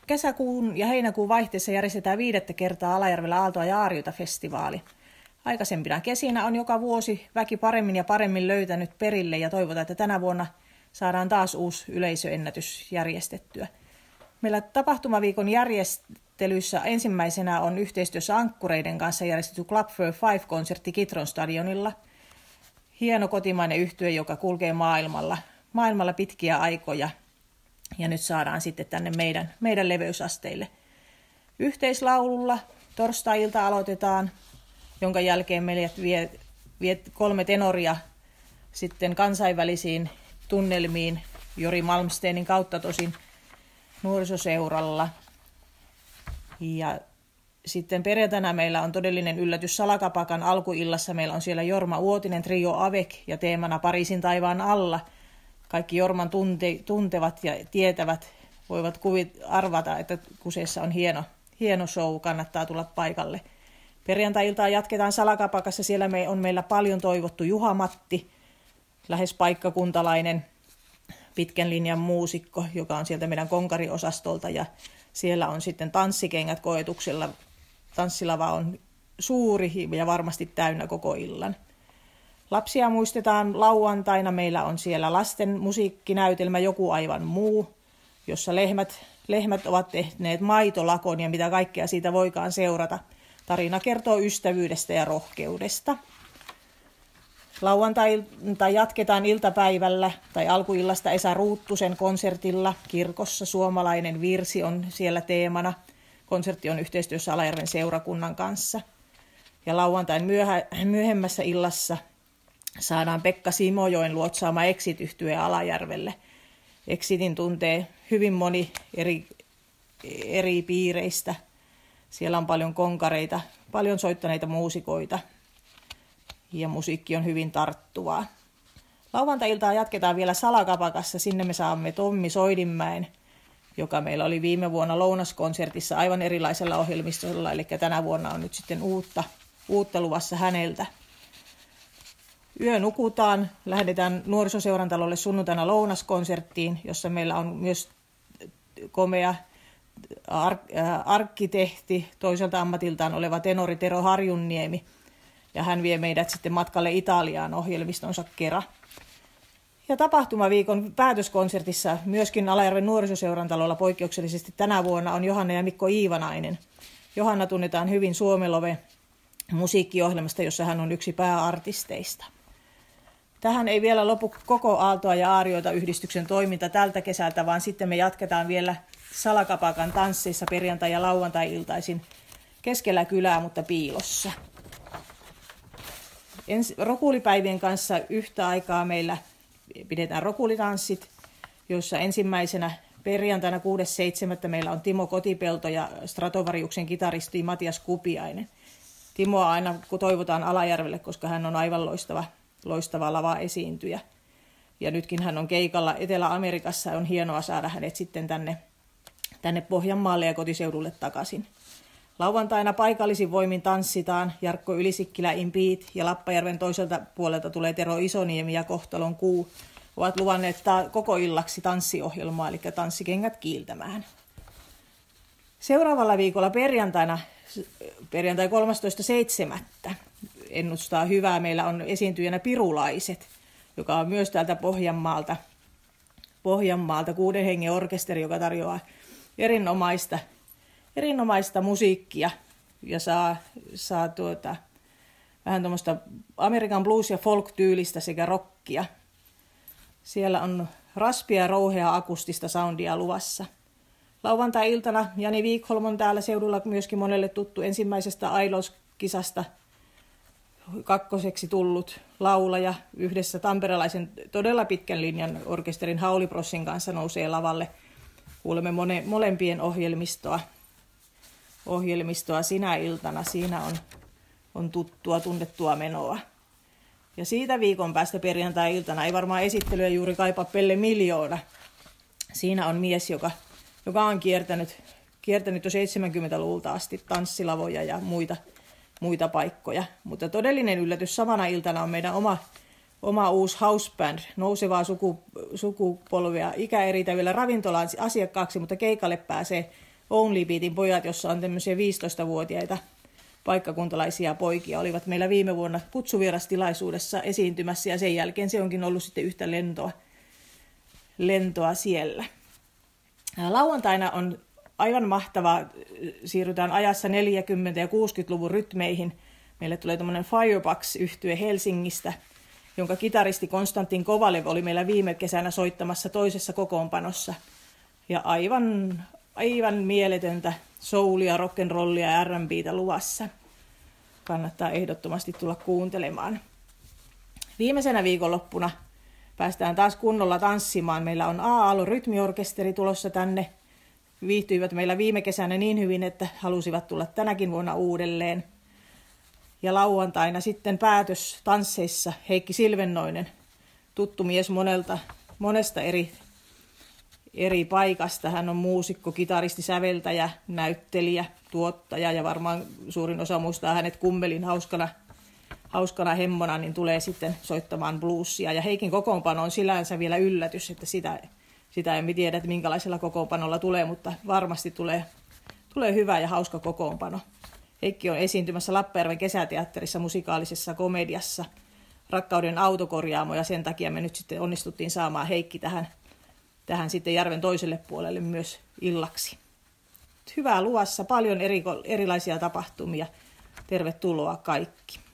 kesäkuun ja heinäkuun vaihteessa järjestetään 5. kertaa Alajärvellä Aaltoa ja Aarjota-festivaali. Aikaisempina kesinä on joka vuosi väki paremmin ja paremmin löytänyt perille ja toivotaan, että tänä vuonna saadaan taas uusi yleisöennätys järjestettyä. Meillä tapahtumaviikon järjestelyssä ensimmäisenä on yhteistyössä Ankkureiden kanssa järjestetty Club for Five-konsertti Kitron stadionilla. Hieno kotimainen yhtye, joka kulkee maailmalla pitkiä aikoja. Ja nyt saadaan sitten tänne meidän leveysasteille. Yhteislaululla torstai-ilta aloitetaan, jonka jälkeen meidät vie 3 tenoria sitten kansainvälisiin tunnelmiin Jori Malmsteinin kautta tosin nuorisoseuralla. Ja sitten perjantaina meillä on todellinen yllätys Salakapakan alkuillassa. Meillä on siellä Jorma Uotinen, Trio Avec ja teemana Pariisin taivaan alla. Kaikki Jorman tuntevat ja tietävät voivat arvata, että kyseessä on hieno show, kannattaa tulla paikalle. Perjantai-iltaa jatketaan Salakapakassa, siellä on meillä paljon toivottu Juha-Matti, lähes paikkakuntalainen pitkän linjan muusikko, joka on sieltä meidän konkariosastolta ja siellä on sitten tanssikengät koetuksella. Tanssilava on suuri ja varmasti täynnä koko illan. Lapsia muistetaan lauantaina. Meillä on siellä lasten musiikkinäytelmä Joku aivan muu, jossa lehmät ovat tehneet maitolakon ja mitä kaikkea siitä voikaan seurata. Tarina kertoo ystävyydestä ja rohkeudesta. Lauantai jatketaan iltapäivällä tai alkuillasta Esa Ruuttusen konsertilla kirkossa. Suomalainen virsi on siellä teemana. Konsertti on yhteistyössä Alajärven seurakunnan kanssa. Ja lauantain myöhemmässä illassa saadaan Pekka Simojoen luotsaama Exit-yhtye Alajärvelle. Exitin tuntee hyvin moni eri piireistä. Siellä on paljon konkareita, paljon soittaneita muusikoita ja musiikki on hyvin tarttuvaa. Lauantai-iltaa jatketaan vielä Salakapakassa. Sinne me saamme Tommi Soidinmäen, joka meillä oli viime vuonna lounaskonsertissa aivan erilaisella ohjelmistolla. Eli tänä vuonna on nyt sitten uutta luvassa häneltä. Yö nukutaan, lähdetään nuorisoseurantalolle sunnuntaina lounaskonserttiin, jossa meillä on myös komea arkkitehti, toiselta ammatiltaan oleva tenori Tero Harjunniemi. Ja hän vie meidät sitten matkalle Italiaan ohjelmistonsa kera. Ja tapahtumaviikon päätöskonsertissa myöskin Alajärven nuorisoseurantalolla poikkeuksellisesti tänä vuonna on Johanna ja Mikko Iivanainen. Johanna tunnetaan hyvin Suomelove musiikkiohjelmasta, jossa hän on yksi pääartisteista. Tähän ei vielä lopu koko Aaltoa ja Aarjoita -yhdistyksen toiminta tältä kesältä, vaan sitten me jatketaan vielä Salakapakan tansseissa perjantai- ja lauantai-iltaisin keskellä kylää, mutta piilossa. Rokulipäivien kanssa yhtä aikaa meillä pidetään rokulitanssit, joissa ensimmäisenä perjantaina 6.7. meillä on Timo Kotipelto ja Stratovariuksen kitaristi Matias Kupiainen. Timoa aina toivotaan Alajärvelle, koska hän on aivan loistava lava-esiintyjä. Ja nytkin hän on keikalla Etelä-Amerikassa. On hienoa saada hänet sitten tänne Pohjanmaalle ja kotiseudulle takaisin. Lauantaina paikallisin voimin tanssitaan Jarkko Ylisikkilä Impeat ja Lappajärven toiselta puolelta tulee Tero Isoniemi ja Kohtalon Kuu. Ovat luvanneet koko illaksi tanssiohjelmaa, eli tanssikengät kiiltämään. Seuraavalla viikolla perjantai 13.7. ennustaa hyvää. Meillä on esiintyjänä Pirulaiset, joka on myös täältä Pohjanmaalta 6 hengen orkesteri, joka tarjoaa erinomaista musiikkia ja saa vähän tuommoista Amerikan blues- ja folk-tyylistä sekä rockia. Siellä on raspia ja rouhea akustista soundia luvassa. Lauantai-iltana Jani Wikholm on täällä seudulla myöskin monelle tuttu ensimmäisestä Idols-kisasta kakkoseksi tullut laulaja. Yhdessä tamperelaisen todella pitkän linjan orkesterin Hauliprossin kanssa nousee lavalle. Kuulemme molempien ohjelmistoa sinä iltana. Siinä on tunnettua menoa. Ja siitä viikon päästä perjantai-iltana ei varmaan esittelyä juuri kaipaa Pelle Miljoona. Siinä on mies, joka on kiertänyt jo 70-luvulta asti tanssilavoja ja muita paikkoja. Mutta todellinen yllätys samana iltana on meidän oma uusi houseband, nousevaa sukupolvea, ikäeritä vielä ravintolaan asiakkaaksi, mutta keikalle pääsee Only Beatin pojat, jossa on tämmöisiä 15-vuotiaita paikkakuntalaisia poikia, olivat meillä viime vuonna kutsuvierastilaisuudessa esiintymässä ja sen jälkeen se onkin ollut sitten yhtä lentoa siellä. Lauantaina on aivan mahtavaa, siirrytään ajassa 40- ja 60-luvun rytmeihin. Meille tulee tämmöinen Firebox-yhtye Helsingistä, jonka kitaristi Konstantin Kovalev oli meillä viime kesänä soittamassa toisessa kokoonpanossa. Ja aivan mieletöntä soulia, rock'n'rollia ja R&B:tä luvassa. Kannattaa ehdottomasti tulla kuuntelemaan. Viimeisenä viikonloppuna päästään taas kunnolla tanssimaan. Meillä on A-Aalo-rytmiorkesteri tulossa tänne. Viihtyivät meillä viime kesänä niin hyvin, että halusivat tulla tänäkin vuonna uudelleen. Ja lauantaina sitten päätös tansseissa Heikki Silvennoinen, tuttu mies monesta eri paikasta. Hän on muusikko, kitaristi, säveltäjä, näyttelijä, tuottaja ja varmaan suurin osa muistaa hänet Kummelin hauskana hemmona, niin tulee sitten soittamaan bluesia. Ja Heikin kokoonpano on sillänsä vielä yllätys, että sitä emme tiedä, että minkälaisella kokoonpanolla tulee, mutta varmasti tulee hyvä ja hauska kokoonpano. Heikki on esiintymässä Lappajärven kesäteatterissa musikaalisessa komediassa Rakkauden autokorjaamo, ja sen takia me nyt sitten onnistuttiin saamaan Heikki tähän sitten järven toiselle puolelle myös illaksi. Hyvää luvassa, paljon erilaisia tapahtumia. Tervetuloa kaikki.